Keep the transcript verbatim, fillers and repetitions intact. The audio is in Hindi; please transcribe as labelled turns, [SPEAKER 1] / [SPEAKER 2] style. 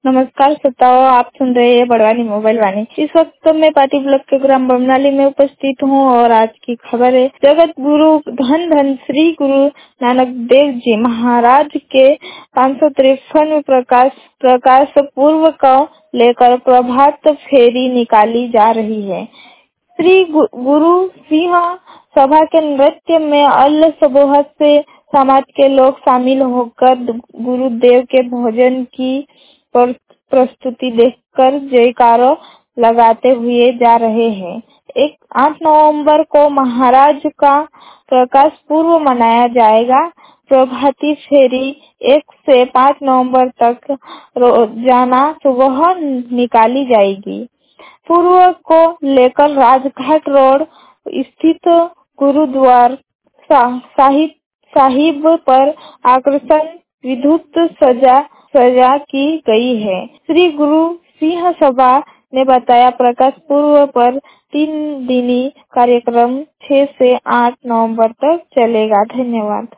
[SPEAKER 1] नमस्कार श्रोताओ, आप सुन रहे हैं बड़वानी मोबाइल वाणी। इस वक्त तो मैं पाटी ब्लॉक के ग्राम बमनाली में उपस्थित हूँ और आज की खबर है जगत गुरु धन धन श्री गुरु नानक देव जी महाराज के पाँच सौ तिरपन प्रकाश प्रकाश पूर्व को लेकर प्रभात फेरी निकाली जा रही है। श्री गु, गुरु सिंह सभा के नृत्य में अल्ल सबोहत से समाज के लोग शामिल होकर गुरुदेव के भोजन की पर प्रस्तुति देखकर जयकारों लगाते हुए जा रहे हैं। एक आठ नवंबर को महाराज का प्रकाश पूर्व मनाया जाएगा। प्रभाती फेरी एक से पाँच नवंबर तक रोजाना सुबह निकाली जाएगी। पूर्व को लेकर राजघाट रोड स्थित गुरुद्वार साहिब साहिब पर आकर्षण विद्युत सजा सजा की गई है। श्री गुरु सिंह सभा ने बताया, प्रकाश पूर्व पर तीन दिनी कार्यक्रम छह से आठ नवंबर तक चलेगा। धन्यवाद।